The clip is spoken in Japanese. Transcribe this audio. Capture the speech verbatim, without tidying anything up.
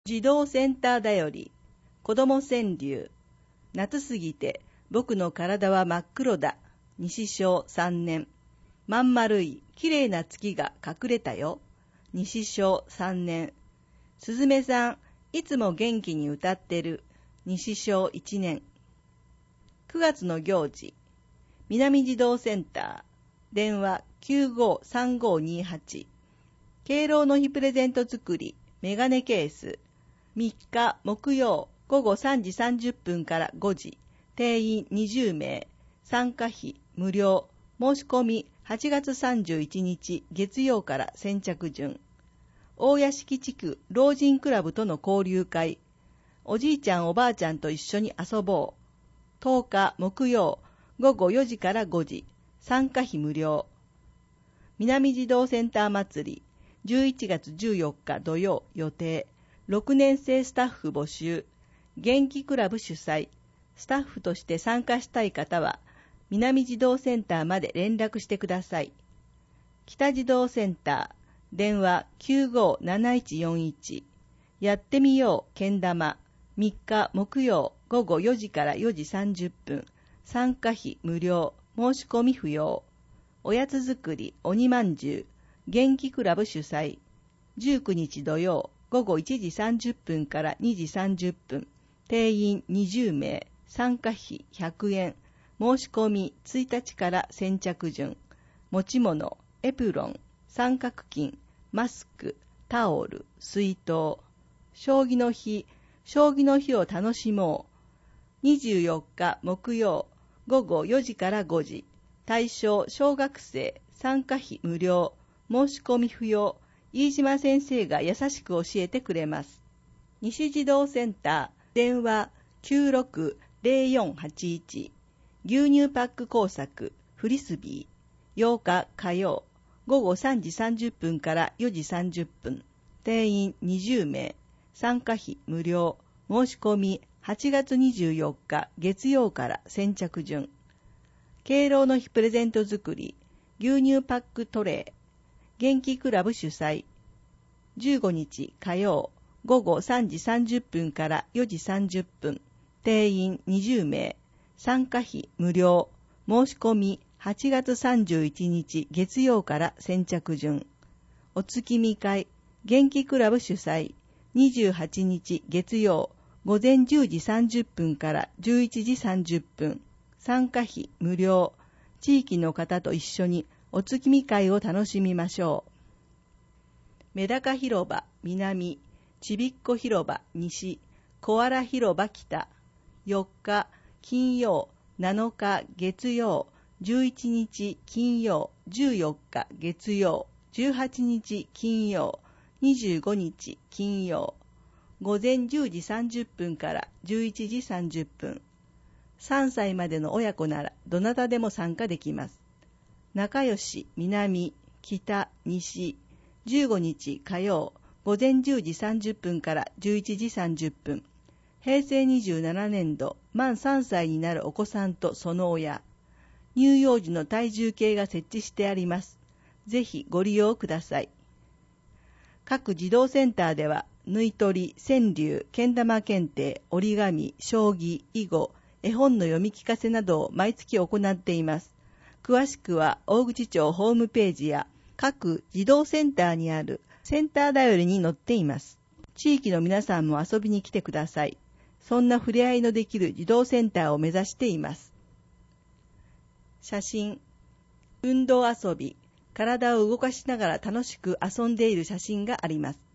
児童センターだより、子供川柳、夏過ぎて僕の体は真っ黒だ、西小さんねん。まん丸いきれいな月が隠れたよ、西小さんねん。すずめさん、いつも元気に歌ってる、西小いちねん。くがつの行事、南児童センター、電話 きゅうごーさんごーにーはち。敬老の日プレゼント作り、メガネケース、みっか木曜午後さんじさんじゅっぷんからごじ、定員にじゅうめい、参加費無料、申し込みはちがつさんじゅういちにち月曜から先着順。大屋敷地区老人クラブとの交流会、おじいちゃんおばあちゃんと一緒に遊ぼう。とおか木曜午後よじからごじ、参加費無料。南児童センター祭り、じゅういちがつじゅうよっか土曜予定。ろくねん生スタッフ募集。元気クラブ主催。スタッフとして参加したい方は、南児童センターまで連絡してください。北児童センター、電話 きゅうごーなないちよんいち。やってみようけん玉、みっか木曜午後よじからよじさんじゅっぷん。参加費無料、申し込み不要。おやつ作り鬼まんじゅう、元気クラブ主催。じゅうくにち土曜午後いちじさんじゅっぷんからにじさんじゅっぷん。定員にじゅうめい、参加費ひゃくえん。申し込みついたちから先着順。持ち物、エプロン、三角巾、マスク、タオル、水筒。将棋の日、将棋の日を楽しもう。にじゅうよっか木曜午後よじからごじ。対象小学生、参加費無料、申し込み不要。飯島先生が優しく教えてくれます。西児童センター、電話 きゅうろくーぜろよんはちいち。牛乳パック工作、フリスビー。ようか火曜、午後さんじさんじゅっぷんからよじさんじゅっぷん。定員にじゅうめい。参加費無料。申し込みはちがつにじゅうよっか月曜から先着順。敬老の日プレゼント作り、牛乳パックトレー。元気クラブ主催。じゅうごにち火曜、午後さんじさんじゅっぷんからよじさんじゅっぷん。定員にじゅうめい。参加費無料。申し込みはちがつさんじゅういちにち月曜から先着順。お月見会、元気クラブ主催。にじゅうはちにち月曜、午前じゅうじさんじゅっぷんからじゅういちじさんじゅっぷん。参加費無料。地域の方と一緒にお月見会を楽しみましょう。メダカ広場南、ちびっこ広場西、コアラ広場北。よっか金曜、なのか月曜、じゅういちにち金曜、じゅうよっか月曜、じゅうはちにち金曜、にじゅうごにち金曜。午前じゅうじさんじゅっぷんからじゅういちじさんじゅっぷん。さんさいまでの親子ならどなたでも参加できます。仲良し南、北、西。じゅうごにち火曜、午前じゅうじさんじゅっぷんからじゅういちじさんじゅっぷん。平成にじゅうななねんど、満さんさいになるお子さんとその親。乳幼児の体重計が設置してあります。ぜひご利用ください。各児童センターでは、縫い取り、川柳、けん玉検定、折り紙、将棋、囲碁、絵本の読み聞かせなどを毎月行っています。詳しくは、大口町ホームページや、各児童センターにあるセンターだよりに載っています。地域の皆さんも遊びに来てください。そんな触れ合いのできる児童センターを目指しています。写真。運動遊び、体を動かしながら楽しく遊んでいる写真があります。